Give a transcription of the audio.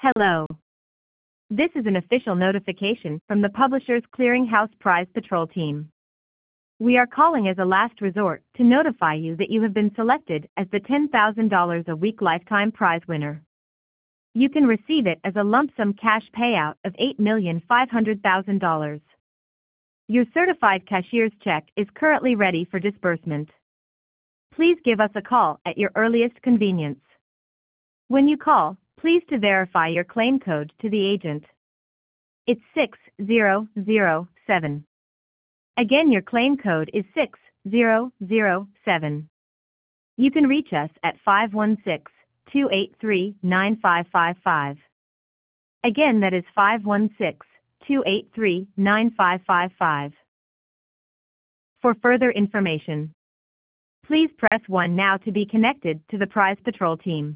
Hello. This is an official notification from the Publishers Clearinghouse Prize Patrol team. We are calling as a last resort to notify you that you have been selected as the $10,000 a week lifetime prize winner. You can receive it as a lump sum cash payout of $8,500,000. Your certified cashier's check is currently ready for disbursement. Please give us a call at your earliest convenience. When you call, please to verify your claim code to the agent. It's 6007. Again, your claim code is 6007. You can reach us at 516-283-9555. Again, that is 516-283-9555. For further information, please press 1 now to be connected to the Prize Patrol team.